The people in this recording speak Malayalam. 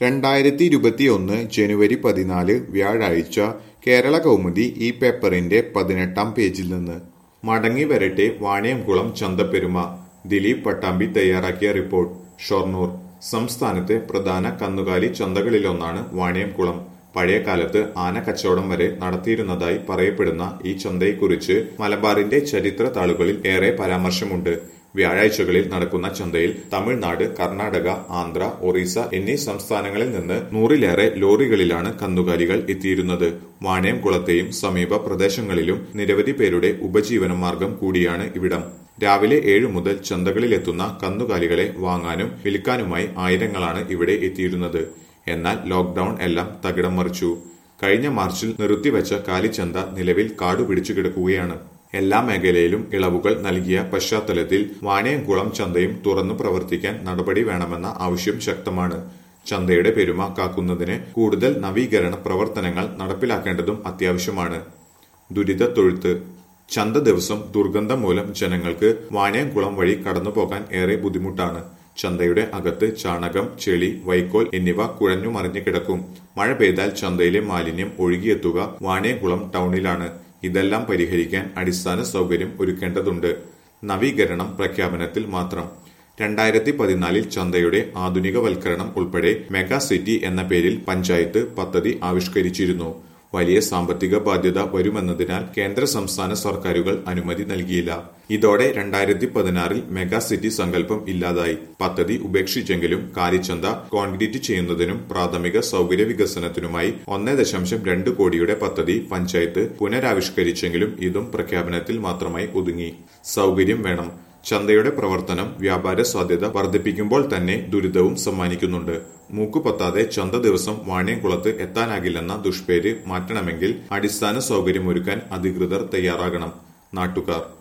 2021 ജനുവരി 14 വ്യാഴാഴ്ച കേരള കൗമുദി ഈ പേപ്പറിന്റെ 18-ാം പേജിൽ നിന്ന് മടങ്ങി വരട്ടെ വാണിയംകുളം ചന്തപ്പെരുമ. ദിലീപ് പട്ടാമ്പി തയ്യാറാക്കിയ റിപ്പോർട്ട്. ഷൊർണൂർ സംസ്ഥാനത്തെ പ്രധാന കന്നുകാലി ചന്തകളിലൊന്നാണ് വാണിയംകുളം. പഴയ കാലത്ത് ആന കച്ചവടം വരെ നടത്തിയിരുന്നതായി പറയപ്പെടുന്ന ഈ ചന്തയെക്കുറിച്ച് മലബാറിന്റെ ചരിത്ര താളുകളിൽ ഏറെ പരാമർശമുണ്ട്. വ്യാഴാഴ്ചകളിൽ നടക്കുന്ന ചന്തയിൽ തമിഴ്നാട്, കർണാടക, ആന്ധ്ര, ഒറീസ എന്നീ സംസ്ഥാനങ്ങളിൽ നിന്ന് 100-ലേറെ ലോറികളിലാണ് കന്നുകാലികൾ എത്തിയിരുന്നത്. വാണിയംകുളത്തെയും സമീപ പ്രദേശങ്ങളിലും നിരവധി പേരുടെ ഉപജീവന മാർഗം കൂടിയാണ് ഇവിടം. രാവിലെ 7 മുതൽ ചന്തകളിലെത്തുന്ന കന്നുകാലികളെ വാങ്ങാനും വിൽക്കാനുമായി ആയിരങ്ങളാണ് ഇവിടെ എത്തിയിരുന്നത്. എന്നാൽ ലോക്ഡൌൺ എല്ലാം തകിടം മറിച്ചു. കഴിഞ്ഞ മാർച്ചിൽ നിർത്തിവെച്ച കാലിച്ചന്ത നിലവിൽ കാടുപിടിച്ചു കിടക്കുകയാണ്. എല്ലാ മേഖലയിലും ഇളവുകൾ നൽകിയ പശ്ചാത്തലത്തിൽ വാണിയംകുളം ചന്തയും തുറന്നു പ്രവർത്തിക്കാൻ നടപടി വേണമെന്ന ആവശ്യം ശക്തമാണ്. ചന്തയുടെ പെരുമ കാക്കുന്നതിന് കൂടുതൽ നവീകരണ പ്രവർത്തനങ്ങൾ നടപ്പിലാക്കേണ്ടതും അത്യാവശ്യമാണ്. ദുരിതത്തൊഴുത്ത്. ചന്ത ദിവസം ദുർഗന്ധം മൂലം ജനങ്ങൾക്ക് വാണിയംകുളം വഴി കടന്നുപോകാൻ ഏറെ ബുദ്ധിമുട്ടാണ്. ചന്തയുടെ അകത്ത് ചാണകം, ചെളി, വൈക്കോൽ എന്നിവ കുഴഞ്ഞു മറിഞ്ഞു കിടക്കും. മഴ പെയ്താൽ ചന്തയിലെ മാലിന്യം ഒഴുകിയെത്തുക വാണിയംകുളം ടൗണിലാണ്. ഇതെല്ലാം പരിഹരിക്കാൻ അടിസ്ഥാന സൗകര്യം ഒരുക്കേണ്ടതുണ്ട്. നവീകരണം പ്രഖ്യാപനത്തിൽ മാത്രം. 2014 ചന്തയുടെ ആധുനികവൽക്കരണം ഉൾപ്പെടെ മെഗാ സിറ്റി എന്ന പേരിൽ പഞ്ചായത്ത് പദ്ധതി ആവിഷ്കരിച്ചിരുന്നു. വലിയ സാമ്പത്തിക ബാധ്യത വരുമെന്നതിനാൽ കേന്ദ്ര സംസ്ഥാന സർക്കാരുകൾ അനുമതി നൽകിയില്ല. ഇതോടെ 2016 മെഗാ സിറ്റി സങ്കല്പം ഇല്ലാതായി. പദ്ധതി ഉപേക്ഷിച്ചെങ്കിലും കാലിച്ചന്ത കോൺക്രീറ്റ് ചെയ്യുന്നതിനും പ്രാഥമിക സൗകര്യ വികസനത്തിനുമായി 1.2 കോടിയുടെ പദ്ധതി പഞ്ചായത്ത് പുനരാവിഷ്കരിച്ചെങ്കിലും ഇതും പ്രഖ്യാപനത്തിൽ മാത്രമായി ഒതുങ്ങി. സൗകര്യം വേണം. ചന്തയുടെ പ്രവർത്തനം വ്യാപാര സാധ്യത വർദ്ധിപ്പിക്കുമ്പോൾ തന്നെ ദുരിതവും സമ്മാനിക്കുന്നുണ്ട്. മൂക്കുപൊത്താതെ ചന്ത ദിവസം വാണിയംകുളത്ത് എത്താനാകില്ലെന്ന ദുഷ്പേര് മാറ്റണമെങ്കിൽ അടിസ്ഥാന സൗകര്യമൊരുക്കാൻ അധികൃതർ തയ്യാറാകണം. നാട്ടുകാർ